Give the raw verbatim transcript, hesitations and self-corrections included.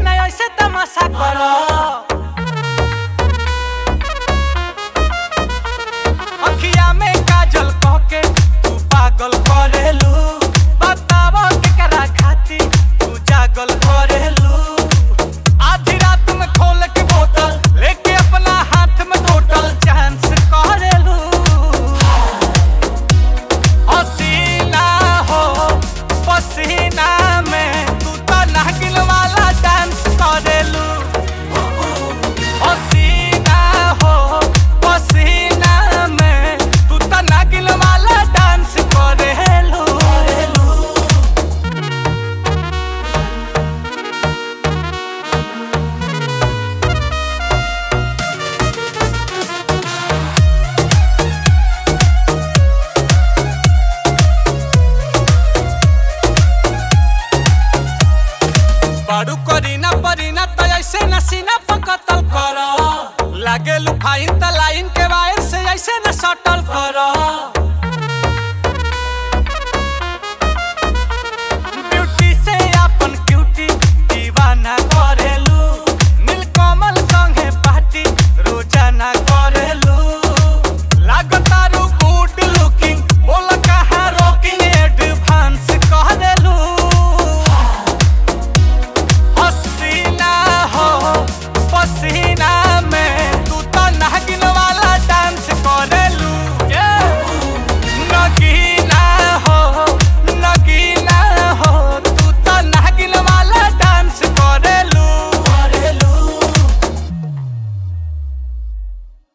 ना ऐसे तमाशा करो। अखिया में काजल कह के तू पागल करेलू, बताव केकरा खाती तू जागल करेलू। आधी रात में खोल के बोतल लेके अपना हाथ में टोटल चांस करेलू। हसीना हो पसीना में तू तो नागिन वाला डांस करेलू। हसीना हो पसीना में तू तो नागिन वाला डांस करेलू। बारू करीना परीना तो ऐसे नसीना पकतल करो। लागे लुफाइन त लाइन के वायर से ऐसे न सटल करो।